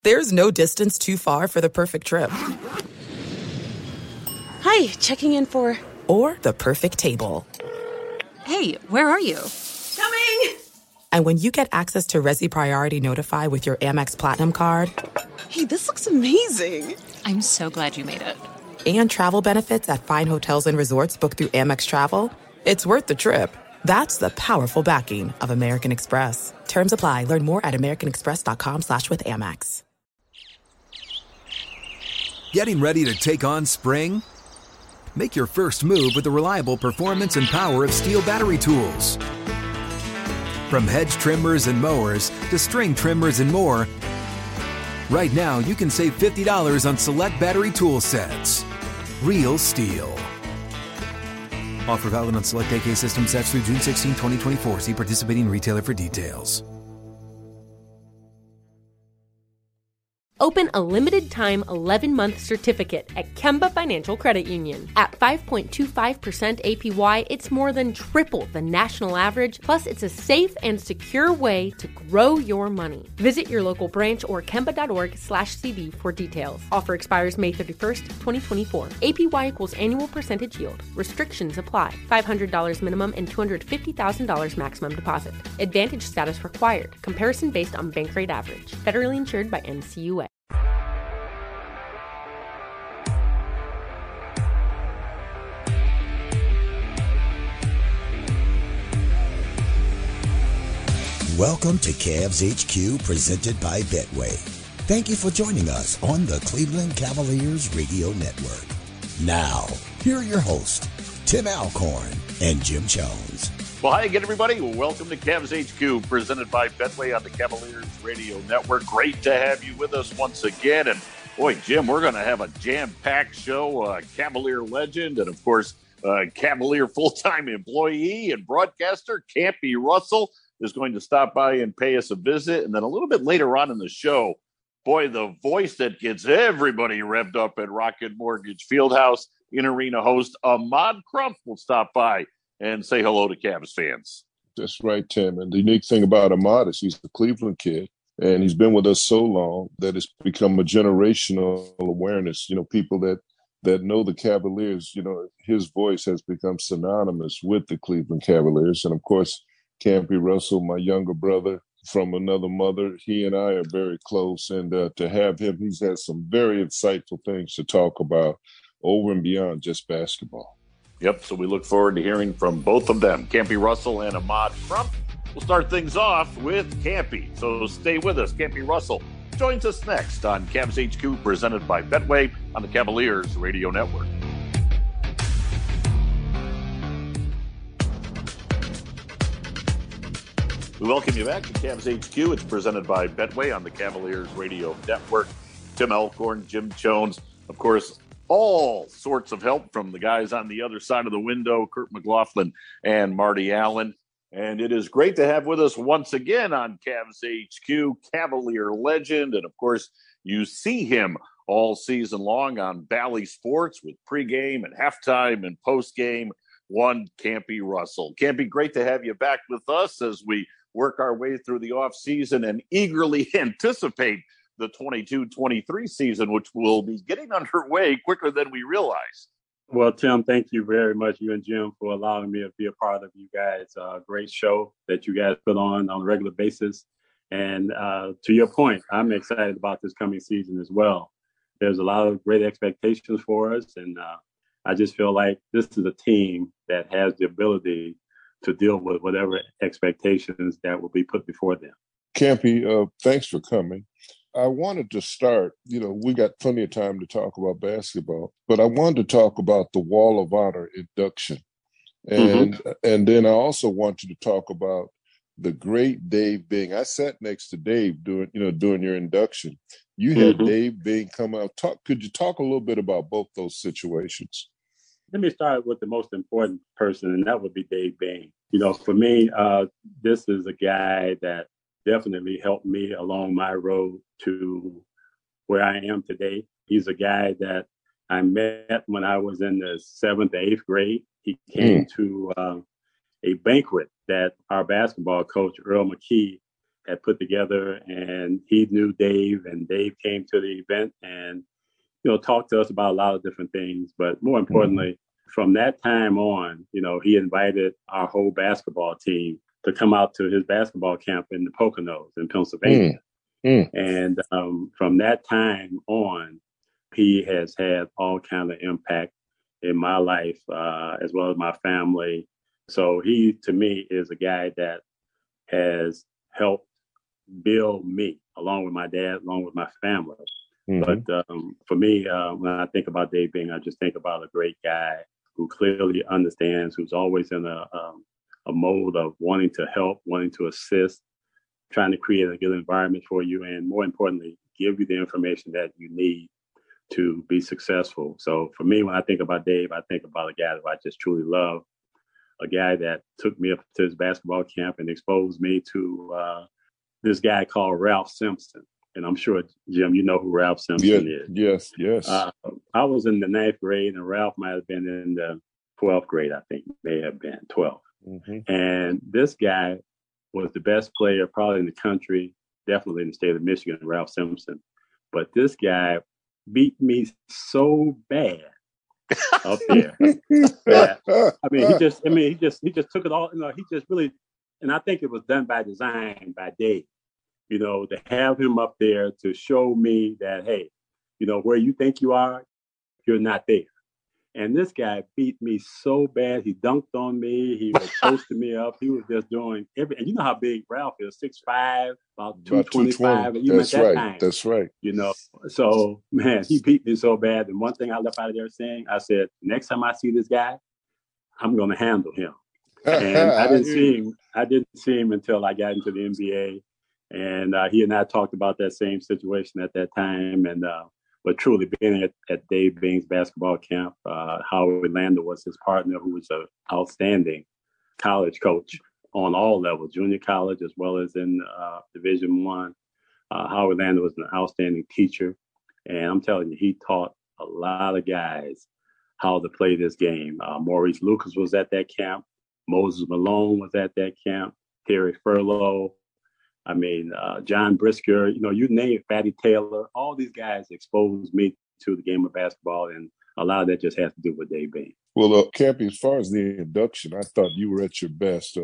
There's no distance too far for the perfect trip. Hi, checking in for... Or the perfect table. Hey, where are you? Coming! And when you get access to Resi Priority Notify with your Amex Platinum card... Hey, this looks amazing. I'm so glad you made it. And travel benefits at fine hotels and resorts booked through Amex Travel, it's worth the trip. That's the powerful backing of American Express. Terms apply. Learn more at americanexpress.com/withAmex. Getting ready to take on spring? Make your first move with the reliable performance and power of Steel battery tools. From hedge trimmers and mowers to string trimmers and more, right now you can save $50 on select battery tool sets. Real Steel. Offer valid on select AK system sets through June 16, 2024. See participating retailer for details. Open a limited-time 11-month certificate at Kemba Financial Credit Union. At 5.25% APY, it's more than triple the national average, plus it's a safe and secure way to grow your money. Visit your local branch or kemba.org/CD for details. Offer expires May 31st, 2024. APY equals annual percentage yield. Restrictions apply. $500 minimum and $250,000 maximum deposit. Advantage status required. Comparison based on bank rate average. Federally insured by NCUA. Welcome to Cavs HQ, presented by Betway. Thank you for joining us on the Cleveland Cavaliers Radio Network. Now, here are your hosts, Tim Alcorn and Jim Jones. Well, hi again, everybody. Welcome to Cavs HQ, presented by Betway on the Cavaliers Radio Network. Great to have you with us once again. And boy, Jim, we're going to have a jam-packed show. Cavalier legend and, of course, Cavalier full-time employee and broadcaster Campy Russell is going to stop by and pay us a visit. And then a little bit later on in the show, boy, the voice that gets everybody revved up at Rocket Mortgage Fieldhouse, in-arena host Ahmad Crump will stop by and say hello to Cavs fans. That's right, Tim. And the unique thing about Ahmad is he's a Cleveland kid, and he's been with us so long that it's become a generational awareness. You know, people that know the Cavaliers, you know, his voice has become synonymous with the Cleveland Cavaliers. And, of course, Campy Russell, my younger brother from another mother, he and I are very close. And to have him, he's had some very insightful things to talk about over and beyond just basketball. Yep, so we look forward to hearing from both of them, Campy Russell and Ahmad Crump. We'll start things off with Campy, so stay with us. Campy Russell joins us next on Cavs HQ, presented by Betway on the Cavaliers Radio Network. We welcome you back to Cavs HQ. It's presented by Betway on the Cavaliers Radio Network. Tim Alcorn, Jim Jones, of course, all sorts of help from the guys on the other side of the window, Kurt McLaughlin and Marty Allen. And it is great to have with us once again on Cavs HQ, Cavalier legend. And, of course, you see him all season long on Bally Sports with pregame and halftime and postgame. One, Campy Russell. Campy, great to have you back with us as we work our way through the offseason and eagerly anticipate the 22-23 season, which will be getting underway quicker than we realize. Well, Tim, thank you very much, you and Jim, for allowing me to be a part of you guys' great show that you guys put on a regular basis. And to your point, I'm excited about this coming season as well. There's a lot of great expectations for us, and I just feel like this is a team that has the ability to deal with whatever expectations that will be put before them. Campy, thanks for coming. I wanted to start, you know, we got plenty of time to talk about basketball, but I wanted to talk about the Wall of Honor induction. And then I also wanted to talk about the great Dave Bing. I sat next to Dave during your induction. You had Dave Bing come out. Could you talk a little bit about both those situations? Let me start with the most important person, and that would be Dave Bing. You know, for me, this is a guy that definitely helped me along my road to where I am today. He's a guy that I met when I was in the 7th, 8th grade. He came to a banquet that our basketball coach, Earl McKee, had put together, and he knew Dave, and Dave came to the event and, talked to us about a lot of different things. But more importantly, from that time on, he invited our whole basketball team to come out to his basketball camp in the Poconos in Pennsylvania. And from that time on, he has had all kind of impact in my life, as well as my family. So he, to me, is a guy that has helped build me, along with my dad, along with my family. But for me, when I think about Dave Bing, I just think about a great guy who clearly understands, who's always in a mode of wanting to help, wanting to assist, trying to create a good environment for you, and more importantly, give you the information that you need to be successful. So for me, when I think about Dave, I think about a guy that I just truly love, a guy that took me up to his basketball camp and exposed me to this guy called Ralph Simpson. And I'm sure, Jim, you know who Ralph Simpson is. Yes. I was in the 9th grade, and Ralph might have been in the 12th grade, I think, may have been 12. And this guy was the best player probably in the country, definitely in the state of Michigan, Ralph Simpson. But this guy beat me so bad up there that, he just took it all. He just really, and I think it was done by design by Dave. To have him up there to show me that, hey, where you think you are, you're not there. And this guy beat me so bad. He dunked on me. He was posting me up. He was just doing everything. And you know how big Ralph is, 6'5", about 225. That's right. So, man, he beat me so bad. And one thing I left out of there saying, I said, next time I see this guy, I'm going to handle him. And I didn't see him until I got into the NBA. And he and I talked about that same situation at that time. And but truly being at Dave Bing's basketball camp, Howard Lander was his partner, who was an outstanding college coach on all levels, junior college as well as in Division I. Howard Lander was an outstanding teacher. And I'm telling you, he taught a lot of guys how to play this game. Maurice Lucas was at that camp. Moses Malone was at that camp. Terry Furlow. John Brisker, you name it, Fatty Taylor, all these guys exposed me to the game of basketball, and a lot of that just has to do with Dave Bing. Well, Campy, as far as the induction, I thought you were at your best.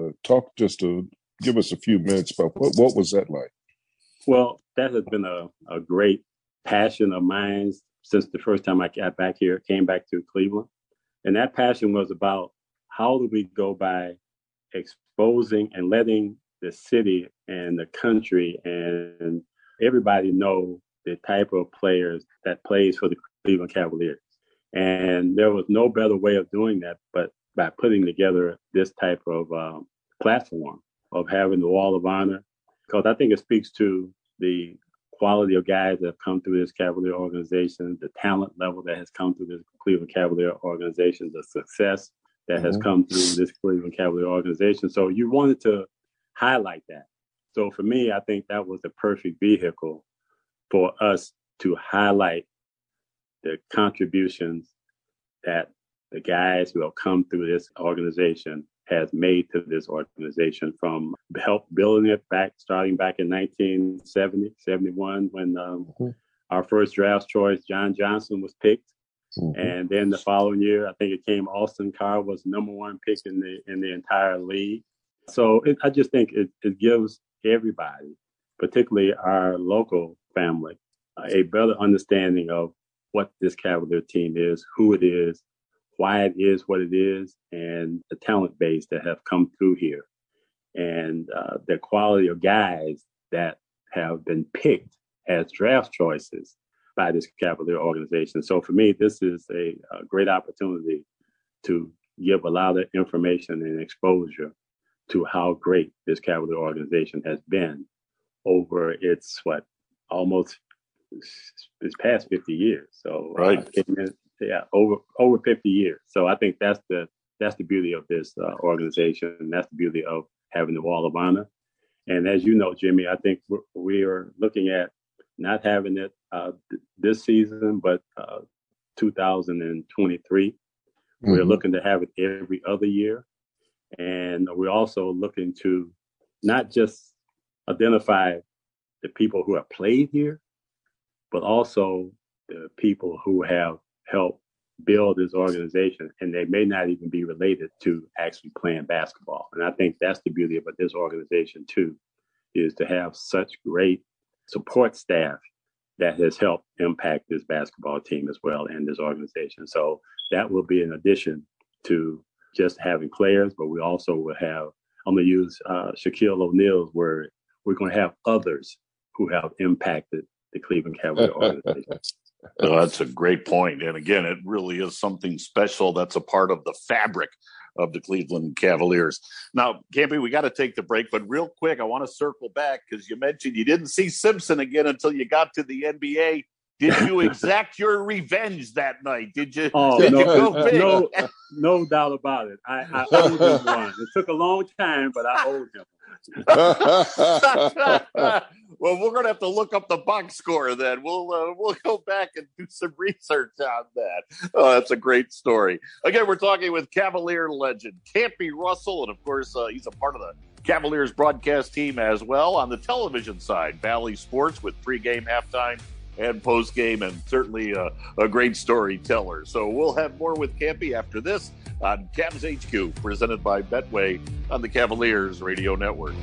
Give us a few minutes about what was that like? Well, that has been a great passion of mine since the first time I got back here, came back to Cleveland. And that passion was about how do we go by exposing and letting the city and the country and everybody know the type of players that plays for the Cleveland Cavaliers. And there was no better way of doing that but by putting together this type of platform of having the Wall of Honor, because I think it speaks to the quality of guys that have come through this Cavalier organization, the talent level that has come through this Cleveland Cavalier organization, the success that has come through this Cleveland Cavalier organization. So you wanted to highlight that. So for me, I think that was the perfect vehicle for us to highlight the contributions that the guys who have come through this organization has made to this organization, from help building it starting back in 1970, 71, when our first draft choice, John Johnson, was picked. And then the following year, I think it came Austin Carr was #1 pick in the entire league. So I just think it gives everybody, particularly our local family, a better understanding of what this Cavalier team is, who it is, why it is what it is, and the talent base that have come through here, and the quality of guys that have been picked as draft choices by this Cavalier organization. So for me, this is a great opportunity to give a lot of information and exposure to how great this Cavalier organization has been over its almost its past 50 years. So right, over 50 years. So I think that's the beauty of this organization, and that's the beauty of having the Wall of Honor. And as you know, Jimmy, I think we are looking at not having it this season, but 2023. We're looking to have it every other year. And we're also looking to not just identify the people who have played here, but also the people who have helped build this organization, and they may not even be related to actually playing basketball. And I think that's the beauty of this organization too, is to have such great support staff that has helped impact this basketball team as well and this organization. So that will be in addition to just having players, but we also will have, I'm going to use Shaquille O'Neal's word, we're going to have others who have impacted the Cleveland Cavaliers organization. Well, that's a great point. And again, it really is something special that's a part of the fabric of the Cleveland Cavaliers. Now, Campy, we got to take the break, but real quick, I want to circle back because you mentioned you didn't see Simpson again until you got to the NBA. Did you exact your revenge that night? Did you? Oh, did no, you go big? no doubt about it. I owed him one. It took a long time, but I owed him. Well, we're going to have to look up the box score then. We'll go back and do some research on that. Oh, that's a great story. Again, we're talking with Cavalier legend Campy Russell, and of course, he's a part of the Cavaliers broadcast team as well on the television side. Bally Sports with pregame, halftime, and postgame, and certainly a great storyteller. So we'll have more with Campy after this on Cavs HQ, presented by Betway on the Cavaliers Radio Network.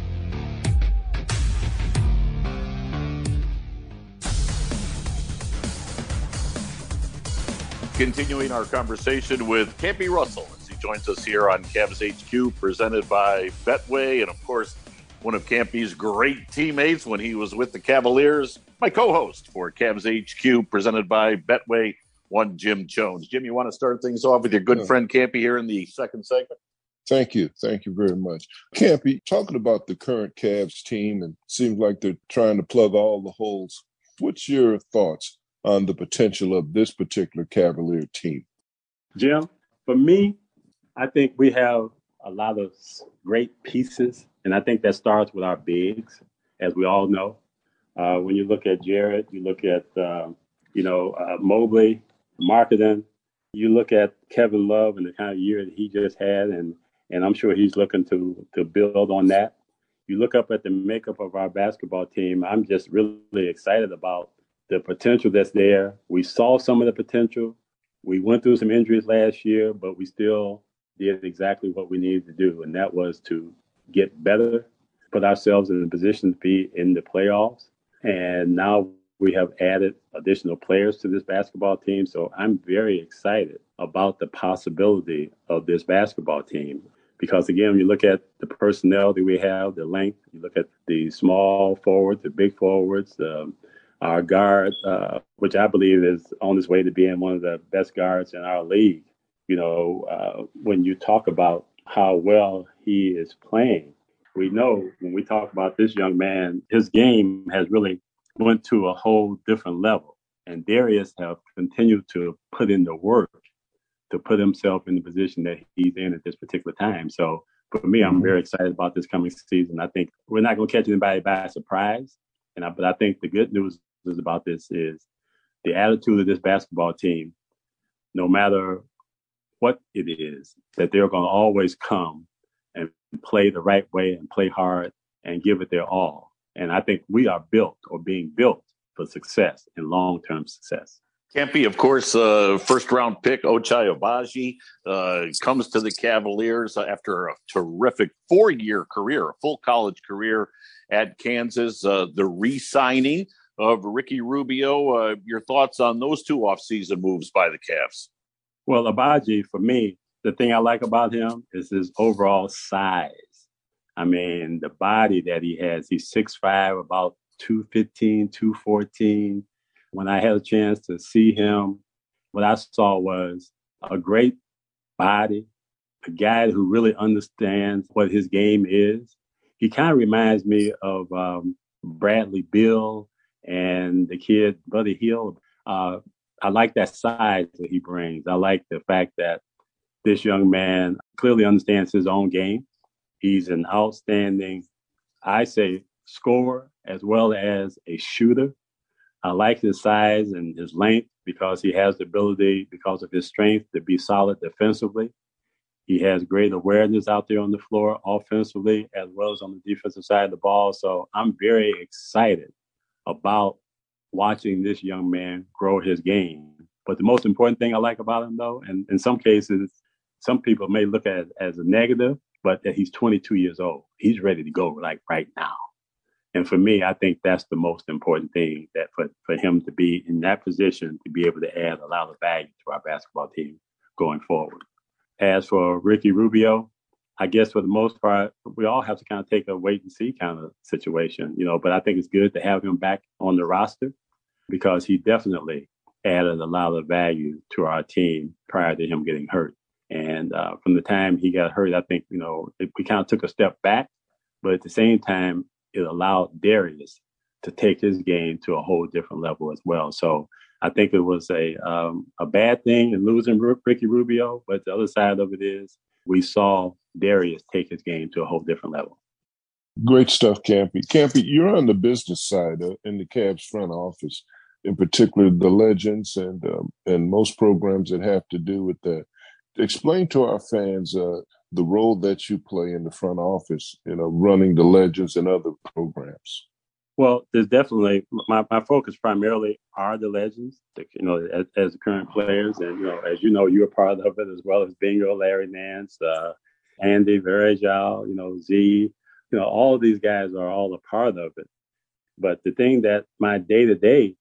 Continuing our conversation with Campy Russell as he joins us here on Cavs HQ, presented by Betway, and of course, one of Campy's great teammates when he was with the Cavaliers, my co-host for Cavs HQ, presented by Betway, one Jim Jones. Jim, you want to start things off with your good friend Campy here in the second segment? Thank you. Thank you very much. Campy, talking about the current Cavs team, and it seems like they're trying to plug all the holes. What's your thoughts on the potential of this particular Cavalier team? Jim, for me, I think we have a lot of great pieces, and I think that starts with our bigs, as we all know. When you look at Jared, you look at, Mobley, Marketing, you look at Kevin Love and the kind of year that he just had, and I'm sure he's looking to build on that. You look up at the makeup of our basketball team, I'm just really excited about the potential that's there. We saw some of the potential. We went through some injuries last year, but we still did exactly what we needed to do, and that was to get better, put ourselves in a position to be in the playoffs. And now we have added additional players to this basketball team. So I'm very excited about the possibility of this basketball team. Because, again, when you look at the personnel that we have, the length, you look at the small forwards, the big forwards, our guard, which I believe is on his way to being one of the best guards in our league. When you talk about how well he is playing, we know when we talk about this young man, his game has really went to a whole different level. And Darius have continued to put in the work to put himself in the position that he's in at this particular time. So for me, I'm very excited about this coming season. I think we're not going to catch anybody by surprise. But I think the good news about this is the attitude of this basketball team, no matter what it is, that they're going to always come and play the right way and play hard and give it their all. And I think we are built or being built for success and long-term success. Campy, of course, first-round pick Ochai Agbaji comes to the Cavaliers after a terrific 4-year career, a full college career at Kansas. The re-signing of Ricky Rubio, your thoughts on those two off-season moves by the Cavs? Well, Agbaji, for me, the thing I like about him is his overall size. I mean, the body that he has. He's 6'5", about 215, 214. When I had a chance to see him, what I saw was a great body, a guy who really understands what his game is. He kind of reminds me of Bradley Beal and the kid, Buddy Hield. I like that size that he brings. I like the fact that this young man clearly understands his own game. He's an outstanding, I say, scorer as well as a shooter. I like his size and his length because he has the ability, because of his strength, to be solid defensively. He has great awareness out there on the floor offensively as well as on the defensive side of the ball. So I'm very excited about watching this young man grow his game. But the most important thing I like about him, though, and in some cases, some people may look at it as a negative, but that he's 22 years old. He's ready to go like right now. And for me, I think that's the most important thing, that for him to be in that position, to be able to add a lot of value to our basketball team going forward. As for Ricky Rubio, I guess for the most part, we all have to kind of take a wait and see kind of situation, but I think it's good to have him back on the roster because he definitely added a lot of value to our team prior to him getting hurt. And from the time he got hurt, I think, we kind of took a step back, but at the same time, it allowed Darius to take his game to a whole different level as well. So I think it was a bad thing in losing Ricky Rubio, but the other side of it is we saw Darius take his game to a whole different level. Great stuff, Campy. Campy, you're on the business side in the Cavs front office, in particular the legends and most programs that have to do with that. Explain to our fans the role that you play in the front office, running the legends and other programs. Well, there's definitely my focus primarily are the legends, as the current players. And, as you're part of it as well as Bingo, Larry Nance, Andy Varejao, Z, all of these guys are all a part of it. But the thing that my day-to-day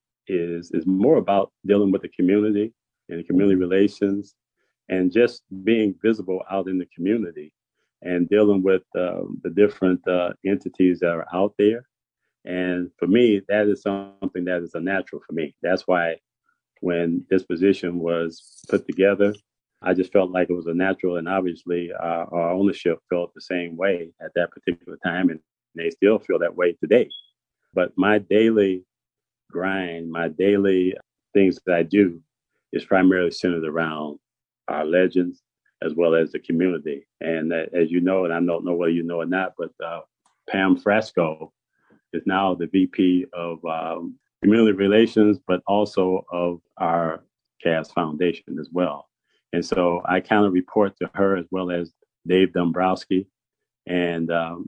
is more about dealing with the community and the community relations and just being visible out in the community and dealing with the different entities that are out there. And for me, that is something that is a natural for me. That's why when this position was put together, I just felt like it was a natural, and obviously our ownership felt the same way at that particular time, and they still feel that way today. But my daily grind, my daily things that I do is primarily centered around our legends as well as the community. And as you know, and I don't know whether you know or not, but Pam Frasco is now the VP of Community Relations, but also of our Cavs Foundation as well. And so I kind of report to her as well as Dave Dombrowski. And,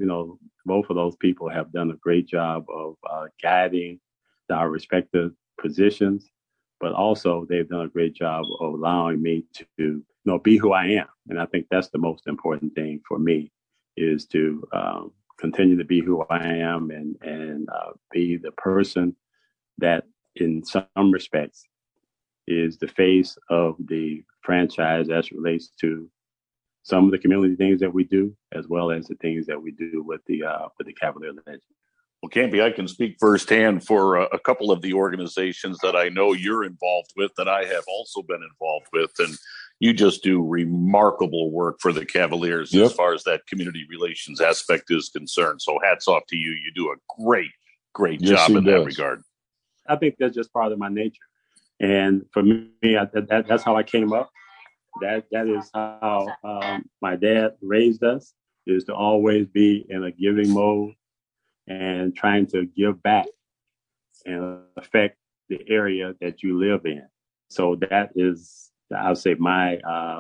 both of those people have done a great job of guiding our respective positions, but also they've done a great job of allowing me to, be who I am. And I think that's the most important thing for me, is to continue to be who I am and be the person that in some respects is the face of the franchise as it relates to some of the community things that we do, as well as the things that we do with the Cavalier Legends. Well, Campy, I can speak firsthand for a couple of the organizations that I know you're involved with, that I have also been involved with, and you just do remarkable work for the Cavaliers as far as that community relations aspect is concerned. So hats off to you. You do a great job in that regard. I think that's just part of my nature. And for me, that's how I came up. That is how my dad raised us, is to always be in a giving mode and trying to give back and affect the area that you live in. So that is, I'll say, my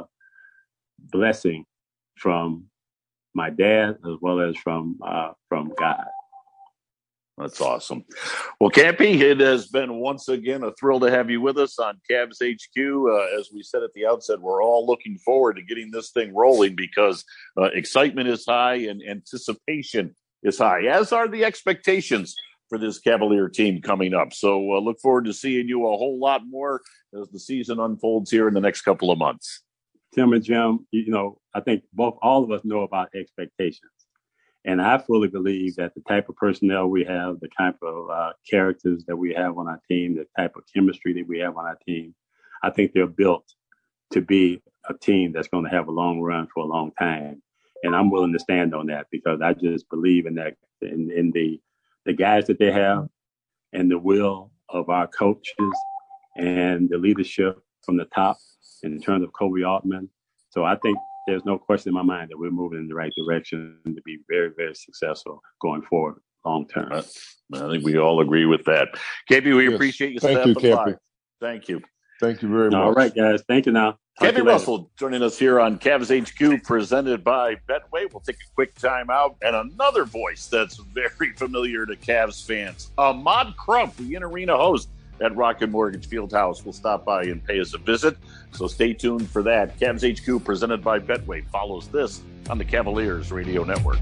blessing from my dad as well as from God. That's awesome. Well, Campy, it has been once again a thrill to have you with us on Cavs HQ. As we said at the outset, we're all looking forward to getting this thing rolling because excitement is high and anticipation is high, as are the expectations for this Cavalier team coming up. So look forward to seeing you a whole lot more as the season unfolds here in the next couple of months. Tim and Jim, I think all of us know about expectations. And I fully believe that the type of personnel we have, the type of characters that we have on our team, the type of chemistry that we have on our team, I think they're built to be a team that's going to have a long run for a long time. And I'm willing to stand on that because I just believe in that, in the guys that they have and the will of our coaches and the leadership from the top in terms of Kobe Altman. So I think there's no question in my mind that we're moving in the right direction to be very, very successful going forward long term. I think we all agree with that. Campy, we appreciate you. Thank you, Campy. Thank you. Thank you very much. All right, guys. Thank you now. Kevin Russell joining us here on Cavs HQ, presented by Betway. We'll take a quick time out, and another voice that's very familiar to Cavs fans, Ahmad Crump, the in-arena host at Rocket Mortgage Fieldhouse, will stop by and pay us a visit. So stay tuned for that. Cavs HQ, presented by Betway, follows this on the Cavaliers Radio Network.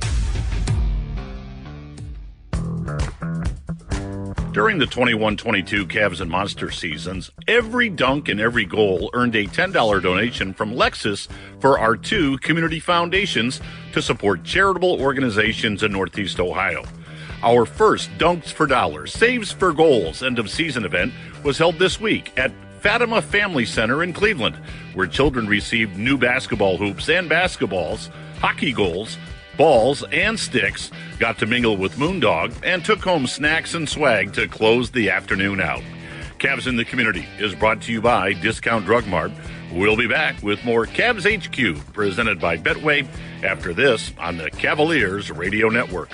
During the 21-22 Cavs and Monster seasons, every dunk and every goal earned a $10 donation from Lexus for our 2 community foundations to support charitable organizations in Northeast Ohio. Our first Dunks for Dollars, Saves for Goals end-of-season event was held this week at Fatima Family Center in Cleveland, where children received new basketball hoops and basketballs, hockey goals, balls, and sticks, got to mingle with Moondog, and took home snacks and swag to close the afternoon out. Cavs in the Community is brought to you by Discount Drug Mart. We'll be back with more Cavs HQ, presented by Betway, after this on the Cavaliers Radio Network.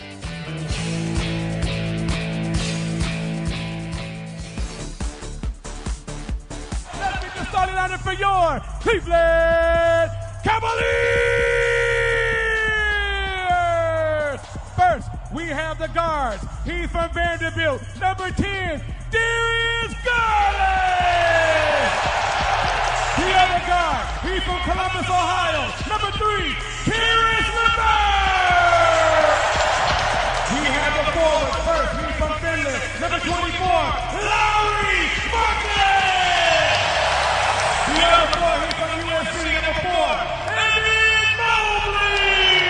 Let's get the starting lineup for your Cleveland Cavaliers! First, we have the guards. He's from Vanderbilt. Number 10, Darius Garland. The other guard, he's from Columbus, Ohio. Number 3, Caris LeVert. We have the forward. First, he's from Finland. Number 24, Lauri Markkanen. The other four, he's from USC. Number 4, Evan Mobley.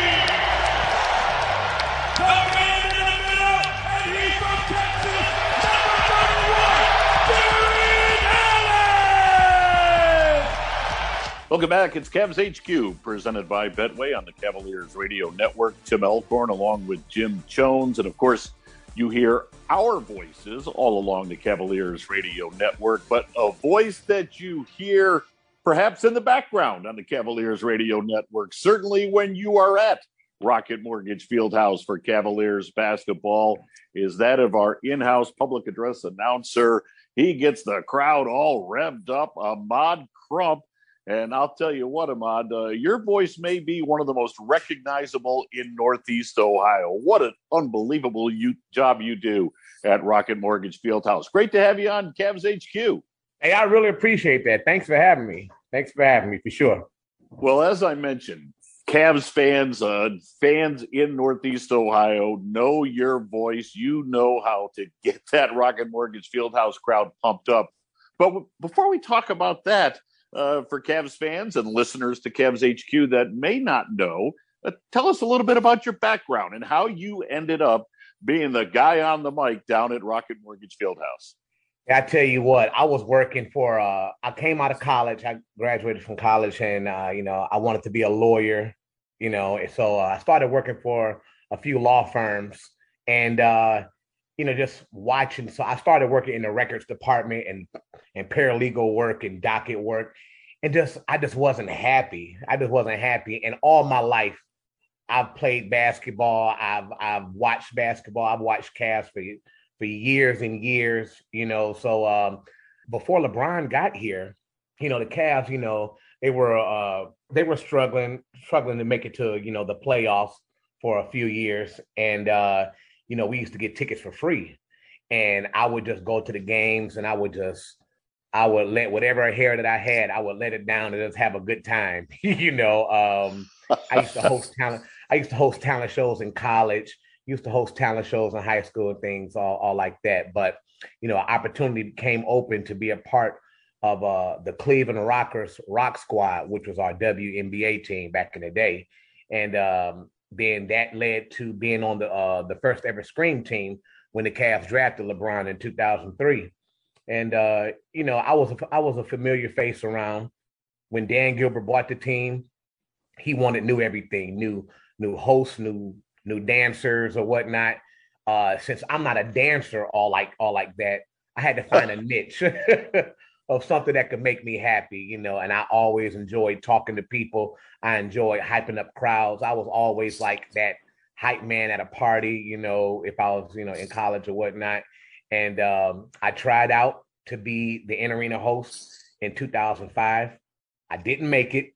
The man in the middle, and he's from Texas, number 31, Jarrett Allen! Welcome back. It's Cavs HQ, presented by Betway on the Cavaliers Radio Network. Tim Elkhorn along with Jim Jones. And, of course, you hear our voices all along the Cavaliers Radio Network, but a voice that you hear perhaps in the background on the Cavaliers Radio Network, certainly when you are at Rocket Mortgage Fieldhouse for Cavaliers basketball, is that of our in-house public address announcer. He gets the crowd all revved up, Ahmad Crump. And I'll tell you what, Ahmad, your voice may be one of the most recognizable in Northeast Ohio. What an unbelievable job you do at Rocket Mortgage Fieldhouse. Great to have you on Cavs HQ. Hey, I really appreciate that. Thanks for having me. For sure. Well, as I mentioned, Cavs fans, fans in Northeast Ohio know your voice. You know how to get that Rocket Mortgage Fieldhouse crowd pumped up. But before we talk about that, for Cavs fans and listeners to Cavs HQ that may not know, tell us a little bit about your background and how you ended up being the guy on the mic down at Rocket Mortgage Fieldhouse. I tell you what, I was working for, I came out of college. I graduated from college and, I wanted to be a lawyer, and so I started working for a few law firms and, just watching. So I started working in the records department and paralegal work and docket work. And I just wasn't happy. And all my life, I've played basketball. I've watched basketball. I've watched Cavs for years and years, So before LeBron got here, the Cavs, they were struggling to make it to, the playoffs for a few years. And, we used to get tickets for free. And I would just go to the games and I would let whatever hair that I had, I would let it down and just have a good time. I used to host talent shows in college. Used to host talent shows in high school and things all like that. But, an opportunity became open to be a part of the Cleveland Rockers Rock Squad, which was our WNBA team back in the day. And then that led to being on the first ever Scream team when the Cavs drafted LeBron in 2003. And, I was a familiar face around. When Dan Gilbert bought the team, he wanted new everything, new hosts, new dancers or whatnot. Since I'm not a dancer all like that, I had to find a niche of something that could make me happy, and I always enjoyed talking to people. I enjoyed hyping up crowds. I was always like that hype man at a party, if I was, in college or whatnot. And I tried out to be the in-arena host in 2005. I didn't make it.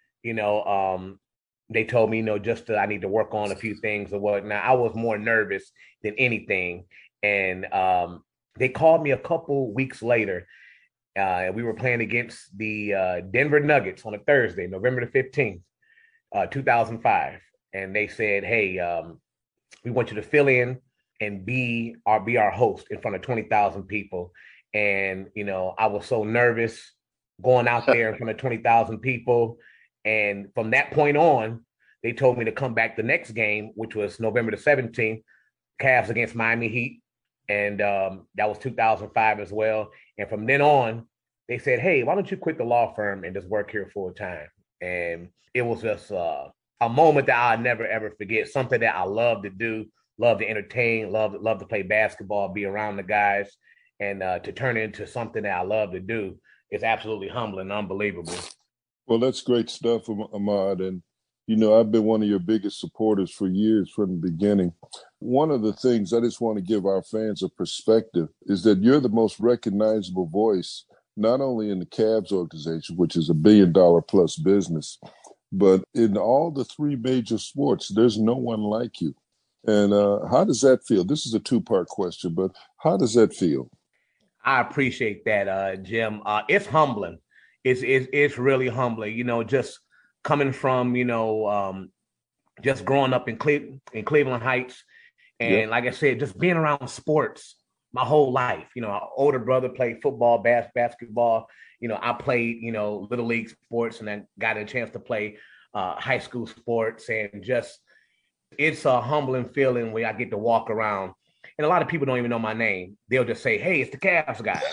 They told me, I need to work on a few things or whatnot. I was more nervous than anything. And they called me a couple weeks later. We were playing against the Denver Nuggets on a Thursday, November the 15th, 2005. And they said, hey, we want you to fill in and be our host in front of 20,000 people. And, I was so nervous going out there in front of 20,000 people. And from that point on, they told me to come back the next game, which was November the 17th, Cavs against Miami Heat. And that was 2005 as well. And from then on, they said, hey, why don't you quit the law firm and just work here full time? And it was just a moment that I'll never, ever forget, something that I love to do, love to entertain, love to play basketball, be around the guys, and to turn it into something that I love to do is absolutely humbling, unbelievable. Well, that's great stuff, Ahmad. And, I've been one of your biggest supporters for years from the beginning. One of the things I just want to give our fans a perspective is that you're the most recognizable voice, not only in the Cavs organization, which is $1 billion plus business, but in all the three major sports. There's no one like you. And how does that feel? This is a two-part question, but how does that feel? I appreciate that, Jim. It's humbling. It's really humbling, just coming from, just growing up in Cleveland Heights. And like I said, just being around sports my whole life. An older brother played football, basketball. I played, little league sports, and then got a chance to play high school sports. And just, it's a humbling feeling when I get to walk around. And a lot of people don't even know my name. They'll just say, hey, it's the Cavs guy.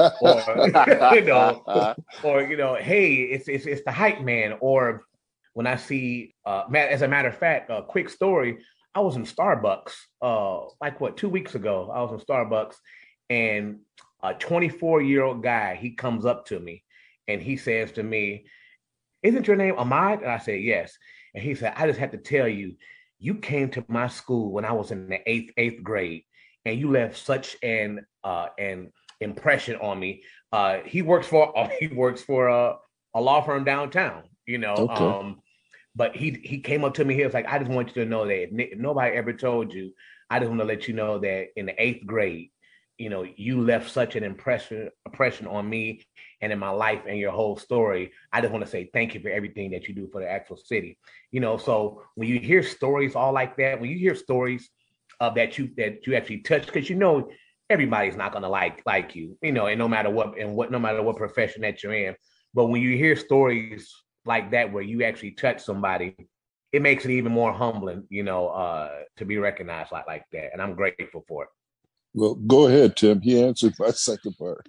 or, hey, it's the hype man. Or when I see, as a matter of fact, a quick story, I was in Starbucks, 2 weeks ago. I was in Starbucks, and a 24-year-old guy, he comes up to me and he says to me, isn't your name Ahmad? And I said, yes. And he said, I just have to tell you, you came to my school when I was in the eighth grade, and you left such an impression on me. He works for a law firm downtown, Okay. But he came up to me. He was like, I just want you to know that if nobody ever told you, I just want to let you know that in the 8th grade, you left such an impression on me and in my life and your whole story. I just want to say thank you for everything that you do for the actual city. So when you hear stories all like that, when you hear stories that you actually touch, because everybody's not gonna like you, and no matter what profession that you're in. But when you hear stories like that where you actually touch somebody, it makes it even more humbling, to be recognized like that. And I'm grateful for it. Well, go ahead, Tim. He answered my second part.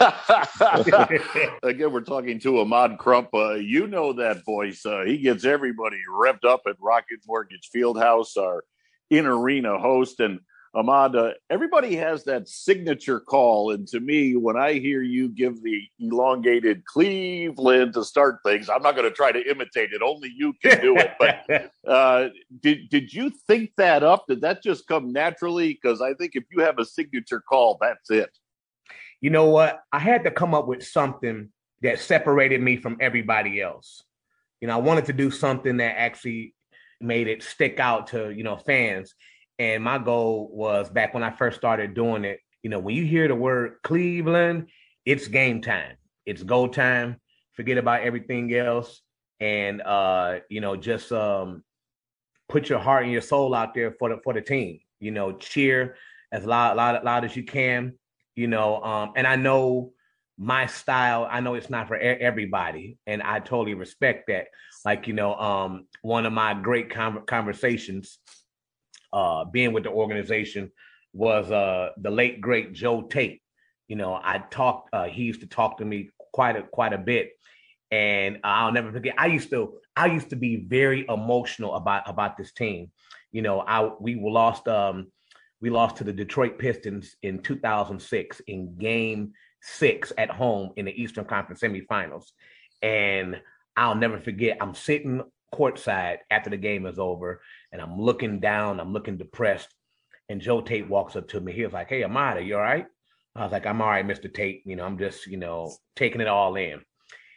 Again, we're talking to Ahmad Crump. That voice. He gets everybody revved up at Rocket Mortgage Fieldhouse, our in-arena host. And Ahmad, everybody has that signature call. And to me, when I hear you give the elongated Cleveland to start things, I'm not going to try to imitate it. Only you can do it. But did you think that up? Did that just come naturally? Because I think if you have a signature call, that's it. You know what? I had to come up with something that separated me from everybody else. I wanted to do something that actually made it stick out to, fans. And my goal was, back when I first started doing it, when you hear the word Cleveland, it's game time. It's go time. Forget about everything else. And, just put your heart and your soul out there for the team. Cheer as loud as you can, and I know my style, I know it's not for everybody. And I totally respect that. One of my great conversations being with the organization was the late great Joe Tate. He used to talk to me quite a bit, and I'll never forget. I used to be very emotional about this team. We lost to the Detroit Pistons in 2006 in Game 6 at home in the Eastern Conference semifinals, and I'll never forget. I'm sitting courtside after the game is over, and I'm looking down, I'm looking depressed, and Joe Tate walks up to me. He was like, "Hey, Ahmad, are you all right?" I was like, "I'm all right, Mr. Tate. I'm just, taking it all in."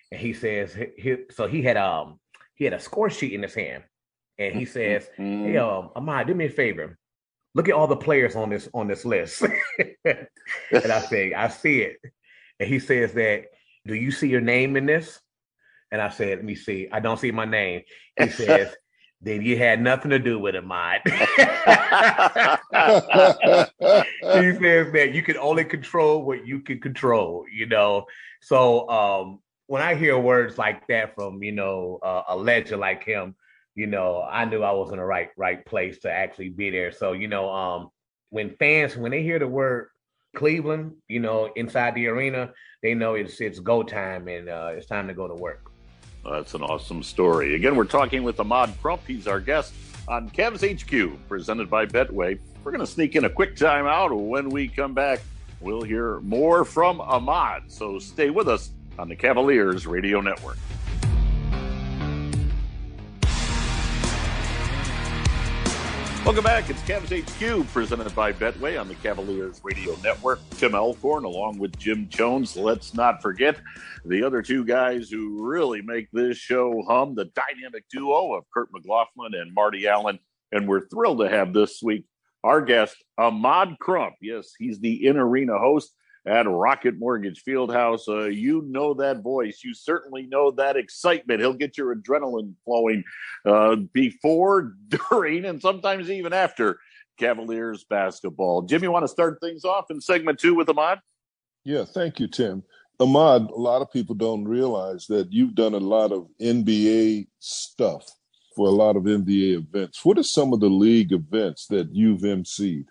and he says, so he had a score sheet in his hand, and he says, "Hey, Ahmad, do me a favor. Look at all the players on this list." And I say, "I see it." And he says that, "Do you see your name in this?" And I said, "Let me see. I don't see my name." He says, "Then you had nothing to do with it, Ahmad." He says that you can only control what you can control, you know. So when I hear words like that from, you know, a legend like him, you know, I knew I was in the right place to actually be there. So, you know, when they hear the word Cleveland, you know, inside the arena, they know it's go time, and it's time to go to work. That's an awesome story. Again, we're talking with Ahmad Crump. He's our guest on Cavs HQ, presented by Betway. We're going to sneak in a quick timeout. When we come back, we'll hear more from Ahmad. So stay with us on the Cavaliers Radio Network. Welcome back. It's Cavs HQ, presented by Betway on the Cavaliers Radio Network. Tim Elkhorn along with Jim Jones. Let's not forget the other two guys who really make this show hum, the dynamic duo of Kurt McLaughlin and Marty Allen. And we're thrilled to have this week our guest, Ahmad Crump. Yes, he's the in-arena host at Rocket Mortgage Fieldhouse. You know that voice. You certainly know that excitement. He'll get your adrenaline flowing before, during, and sometimes even after Cavaliers basketball. Jim, you want to start things off in segment 2 with Ahmad? Yeah, thank you, Tim. Ahmad, a lot of people don't realize that you've done a lot of NBA stuff for a lot of NBA events. What are some of the league events that you've emceed?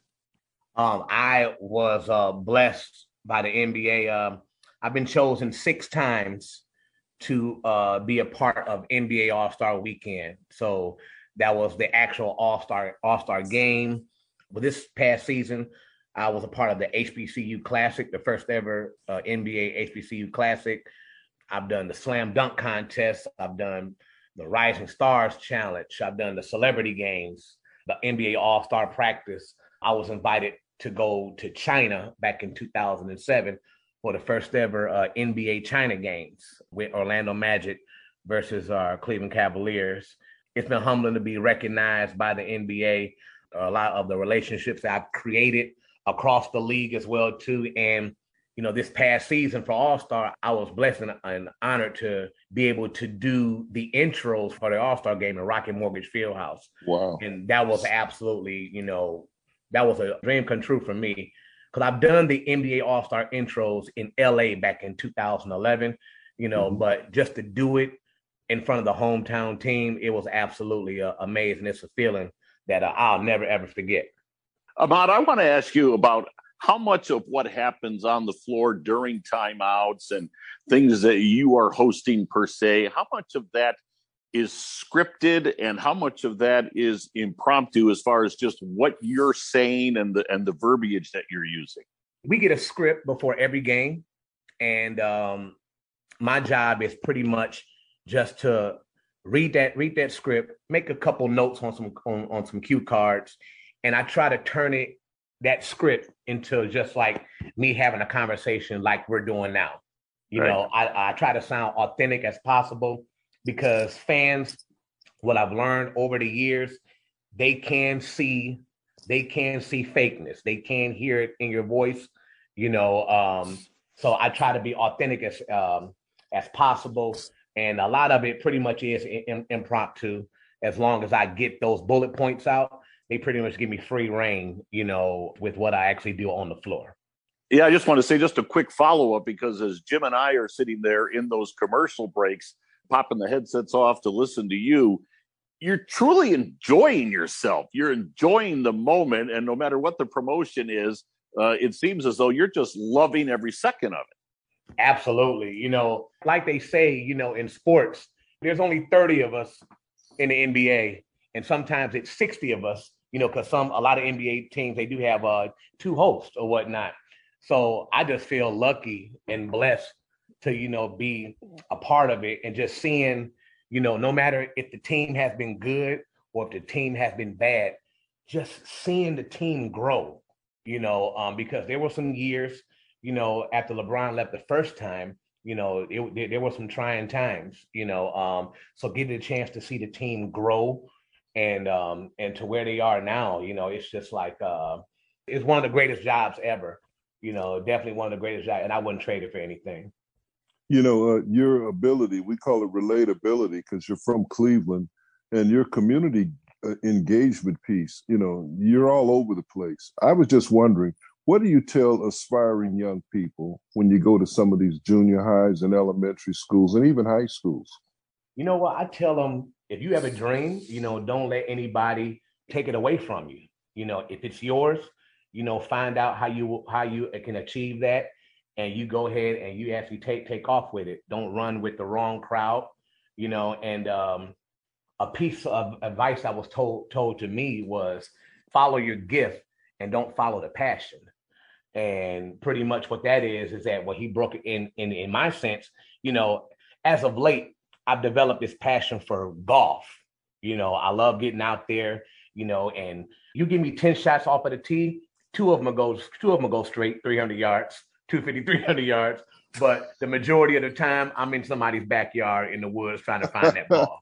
I was blessed by the NBA. I've been chosen 6 times to be a part of NBA All-Star Weekend. So that was the actual All-Star game. But this past season, I was a part of the HBCU Classic, the first ever NBA HBCU Classic. I've done the Slam Dunk Contest. I've done the Rising Stars Challenge. I've done the Celebrity Games, the NBA All-Star Practice. I was invited to go to China back in 2007 for the first ever NBA China games with Orlando Magic versus Cleveland Cavaliers. It's been humbling to be recognized by the NBA. A lot of the relationships that I've created across the league as well too. And, you know, this past season for All-Star, I was blessed and honored to be able to do the intros for the All-Star game at Rocket Mortgage Fieldhouse. Wow. And that was absolutely, you know, that was a dream come true for me, because I've done the NBA All-Star intros in LA back in 2011, you know, but just to do it in front of the hometown team, it was absolutely amazing. It's a feeling that I'll never, ever forget. Ahmad, I want to ask you about how much of what happens on the floor during timeouts and things that you are hosting per se, how much of that is scripted and how much of that is impromptu as far as just what you're saying and the verbiage that you're using? We get a script before every game, and my job is pretty much just to read that script, make a couple notes on some cue cards, and I try to turn that script into just like me having a conversation like we're doing now. You know, I try to sound authentic as possible, because fans, what I've learned over the years, they can see fakeness. They can hear it in your voice, you know. So I try to be authentic as possible, and a lot of it pretty much is impromptu. As long as I get those bullet points out, they pretty much give me free reign, you know, with what I actually do on the floor. Yeah, I just want to say just a quick follow-up, because as Jim and I are sitting there in those commercial breaks, popping the headsets off to listen to you, you're truly enjoying yourself. You're enjoying the moment, and no matter what the promotion is, it seems as though you're just loving every second of it. Absolutely. You know, like they say, you know, in sports, there's only 30 of us in the NBA, and sometimes it's 60 of us, you know, because a lot of NBA teams, they do have 2 hosts or whatnot. So I just feel lucky and blessed to, you know, be a part of it, and just seeing, you know, no matter if the team has been good or if the team has been bad, just seeing the team grow, you know, because there were some years, you know, after LeBron left the first time, There were some trying times, so getting a chance to see the team grow and to where they are now, it's just like, it's one of the greatest jobs ever, definitely one of the greatest jobs, and I wouldn't trade it for anything. Your ability, we call it relatability because you're from Cleveland, and your community engagement piece, you're all over the place. I was just wondering, what do you tell aspiring young people when you go to some of these junior highs and elementary schools and even high schools? You know what? I tell them, if you have a dream, don't let anybody take it away from you. If it's yours, find out how you can achieve that, and you go ahead and you actually take off with it. Don't run with the wrong crowd, and a piece of advice I was told to me was follow your gift and don't follow the passion. And pretty much what that is that what he broke it in my sense, as of late, I've developed this passion for golf. I love getting out there, and you give me 10 shots off of the tee, two of them go straight 300 yards, 250, 300 yards. But the majority of the time, I'm in somebody's backyard in the woods trying to find that ball,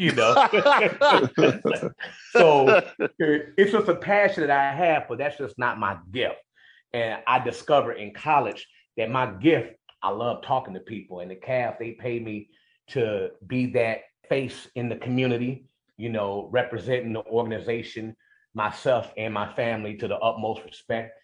So it's just a passion that I have, but that's just not my gift. And I discovered in college that my gift, I love talking to people. And the Cavs, they pay me to be that face in the community, representing the organization, myself and my family to the utmost respect.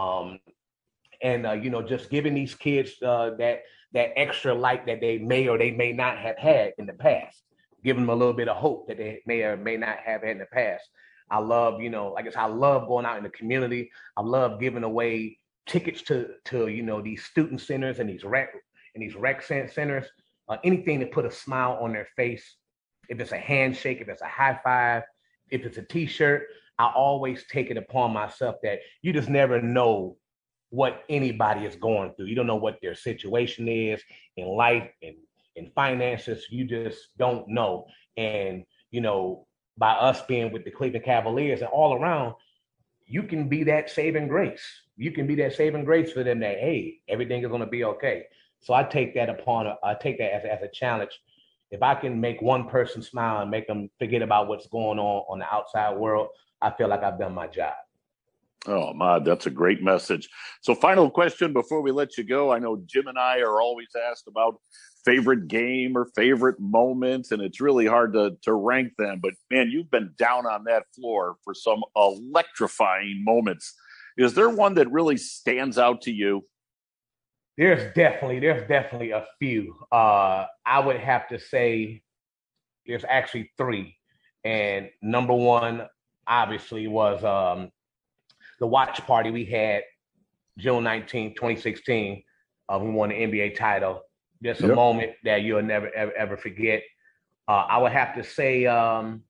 Just giving these kids that extra light that they may or they may not have had in the past, giving them a little bit of hope that they may or may not have had in the past. I love, I love going out in the community. I love giving away tickets to these student centers and these rec centers, anything to put a smile on their face. If it's a handshake, if it's a high five, if it's a t-shirt, I always take it upon myself that you just never know what anybody is going through. You don't know what their situation is in life and in finances. You just don't know. And, by us being with the Cleveland Cavaliers and all around, you can be that saving grace. You can be that saving grace for them that, hey, everything is going to be okay. So I take that as a challenge. If I can make one person smile and make them forget about what's going on the outside world, I feel like I've done my job. Oh, Ahmad, that's a great message. So final question before we let you go. I know Jim and I are always asked about favorite game or favorite moments, and it's really hard to rank them. But, man, you've been down on that floor for some electrifying moments. Is there one that really stands out to you? There's definitely a few. I would have to say there's actually three. And number one, obviously, was the watch party we had June 19, 2016. We won the NBA title. Just a moment that you'll never, ever forget. I would have to say the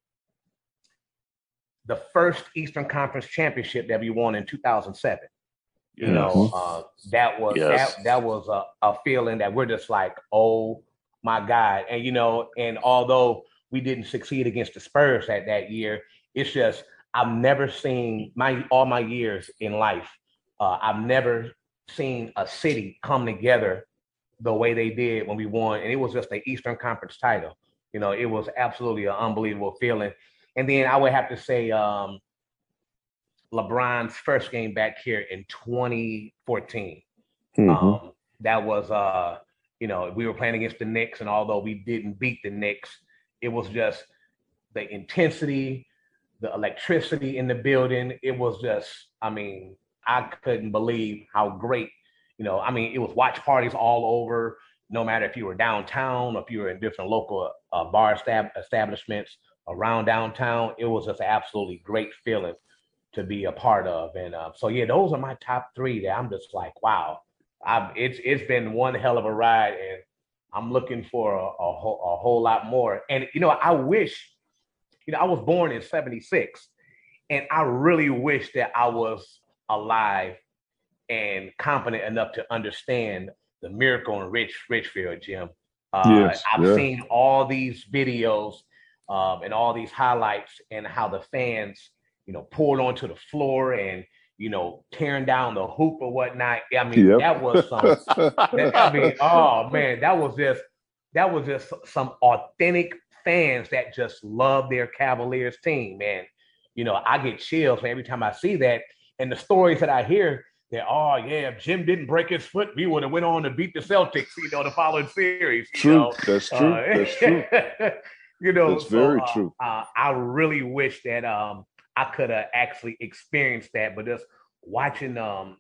first Eastern Conference championship that we won in 2007. That was a feeling that we're just like, oh my God. And, and although we didn't succeed against the Spurs that year, it's just, I've never seen all my years in life. I've never seen a city come together the way they did when we won. And it was just the Eastern Conference title. It was absolutely an unbelievable feeling. And then I would have to say LeBron's first game back here in 2014. Mm-hmm. That was, we were playing against the Knicks, and although we didn't beat the Knicks, it was just the intensity, the electricity in the building. It was just, I couldn't believe how great, it was watch parties all over, no matter if you were downtown or if you were in different local bar establishments around downtown. It was just an absolutely great feeling to be a part of. And those are my top three that I'm just like, wow, it's been one hell of a ride, and I'm looking for a whole lot more. And, I wish, I was born in 76, and I really wish that I was alive and competent enough to understand the miracle in Richfield, Jim. I've seen all these videos and all these highlights and how the fans, poured onto the floor and, tearing down the hoop or whatnot. I mean, that was that was just some authentic fans that just love their Cavaliers team. And, I get chills every time I see that. And the stories that I hear that, if Jim didn't break his foot, we would have went on to beat the Celtics, the following series. True. That's true. That's true. That's very true. I really wish that I could have actually experienced that, but just watching those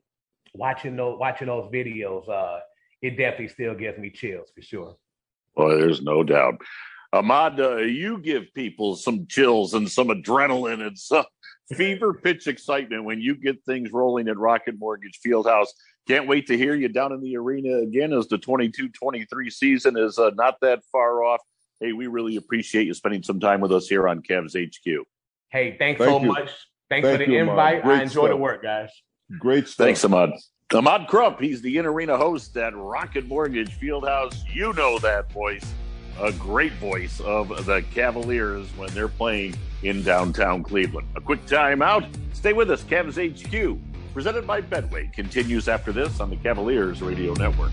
videos, it definitely still gives me chills for sure. Well, there's no doubt. Ahmad, you give people some chills and some adrenaline and some fever pitch excitement when you get things rolling at Rocket Mortgage Fieldhouse. Can't wait to hear you down in the arena again as the 22-23 season is not that far off. Hey, we really appreciate you spending some time with us here on Cavs HQ. Hey, thanks so much. Thanks for the invite. I enjoy the work, guys. Great stuff. Thanks, Ahmad. Ahmad Crump, he's the in-arena host at Rocket Mortgage Fieldhouse. You know that voice. A great voice of the Cavaliers when they're playing in downtown Cleveland. A quick time out. Stay with us. Cavs HQ, presented by Betway, continues after this on the Cavaliers Radio Network.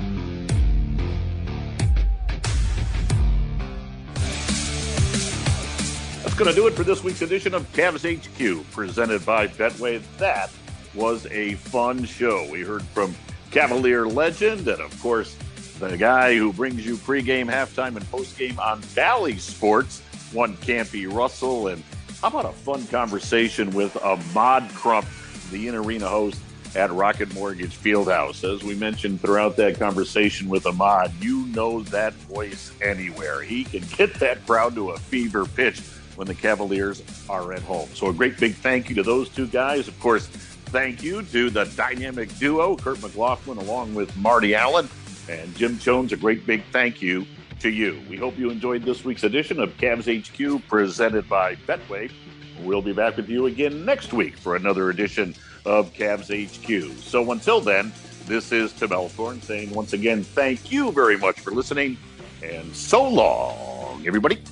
That's going to do it for this week's edition of Cavs HQ, presented by Betway. That was a fun show. We heard from Cavalier legend and, of course, the guy who brings you pregame, halftime, and postgame on Valley Sports, one Campy Russell. And how about a fun conversation with Ahmad Crump, the in-arena host at Rocket Mortgage Fieldhouse. As we mentioned throughout that conversation with Ahmad, you know that voice anywhere. He can get that crowd to a fever pitch when the Cavaliers are at home. So a great big thank you to those two guys. Of course, thank you to the dynamic duo, Kurt McLaughlin along with Marty Allen. And Jim Jones, a great big thank you to you. We hope you enjoyed this week's edition of Cavs HQ, presented by Betway. We'll be back with you again next week for another edition of Cavs HQ. So until then, this is Tim Elkhorn saying once again, thank you very much for listening, and so long, everybody.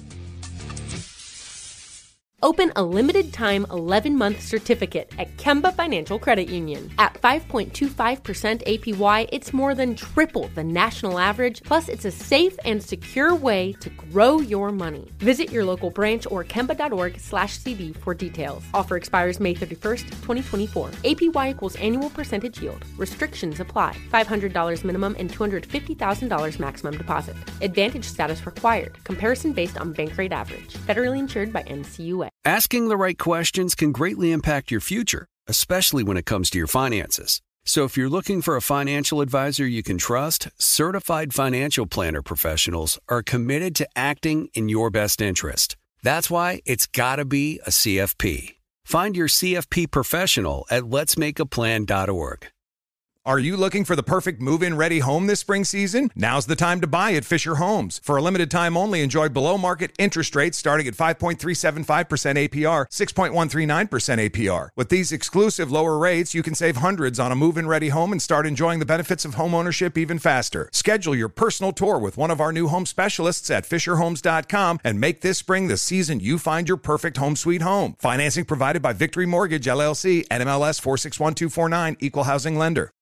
Open a limited-time 11-month certificate at Kemba Financial Credit Union. At 5.25% APY, it's more than triple the national average, plus it's a safe and secure way to grow your money. Visit your local branch or kemba.org/CD for details. Offer expires May 31st, 2024. APY equals annual percentage yield. Restrictions apply. $500 minimum and $250,000 maximum deposit. Advantage status required. Comparison based on bank rate average. Federally insured by NCUA. Asking the right questions can greatly impact your future, especially when it comes to your finances. So if you're looking for a financial advisor you can trust, certified financial planner professionals are committed to acting in your best interest. That's why it's got to be a CFP. Find your CFP professional at letsmakeaplan.org. Are you looking for the perfect move-in ready home this spring season? Now's the time to buy at Fisher Homes. For a limited time only, enjoy below-market interest rates starting at 5.375% APR, 6.139% APR. With these exclusive lower rates, you can save hundreds on a move-in ready home and start enjoying the benefits of homeownership even faster. Schedule your personal tour with one of our new home specialists at FisherHomes.com and make this spring the season you find your perfect home sweet home. Financing provided by Victory Mortgage, LLC, NMLS 461249, Equal Housing Lender.